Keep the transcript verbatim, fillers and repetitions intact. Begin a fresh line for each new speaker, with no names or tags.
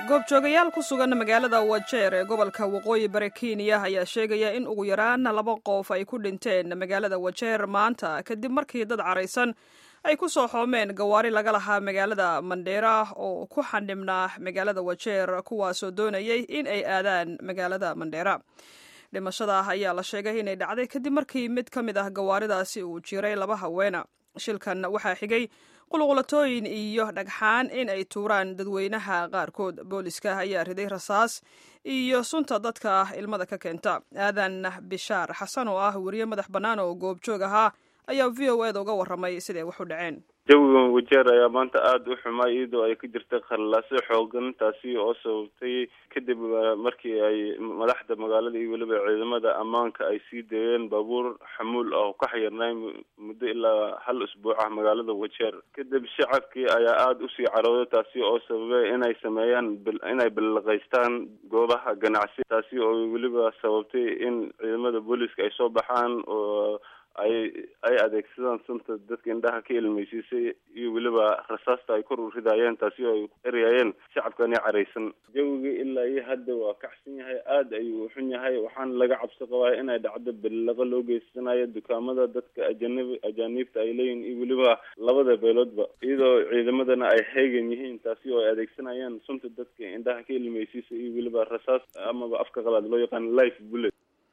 goobjoogayaal ku sugan magaalada Wajeer ee gobolka Waqooyi Bari Kenya ayaa sheegaya in ugu yaraan laba qof ay ku dhinteen magaalada Wajeer maanta kadib markii dad caraysan ay ku soo xoomeen gawaari laga lahaa magaalada Mandera oo ku xandhibnaa magaalada Wajeer kuwaasoo doonayay in ay aadaan magaalada Mandera. dhimashada ayaa la sheegay inay dhacday kadib markii mid ka mid ah gawaaridaasi uu jiray laba haweena. shilkan waxaa xigay qulqulatooyin iyo dhagxaan in ay tuuraan dadweynaha qaarkood. booliska ayaa riday rasaas iyo sunta dadka ilmada ka keenta. aadan bishaar xasan oo ah wariye madax bannaan oo goobjoog ahaa ayaa v o eda uga warramay siday wax u dhaceen.
jawiga Wajeer ayaa maanta aada u xumay iyadoo ay ku jirtay khallaaso xoogan taasi oo sababtay kadib markii ay madaxda magaalada iyo weliba ciidamada ammaanka ay sii deeyeen baabuur xamuul ah oo ka xayirnay muddo ilaa hal usbuuc ah magaalada Wajeer. kadib shacabkii ayaa aada usii carooday taasi oo sababay inay sameeyaan inay bilaqaystaan goobaha ganacsi taasi oo weliba sababtay in ciidamada booliska ay soo baxaan oo ay ay adeegsadaan sunta dadka indhaha ka ilmeysiisay iyo weliba rasaasta ay kor u ridayeen taasi oo ay erayeen shacabkani caraysan. jawiga ilaa iyo hadda waa kacsan yahay, aada ayuu u xun yahay, waxaana laga cabsi qabaa inay dhacdo bilaqa loo geysanayo dukaamada dadka ajanib ajaaniibta ay leeyihin iyo weliba labada beeloodba, iyadoo ciidamadana ay heegan yihiin taasi oo ay adeegsanayaan sunta dadka indhaha ka ilmeysiisay iyo weliba rasaas amaba afka qalaad loo yaqaan life bullet.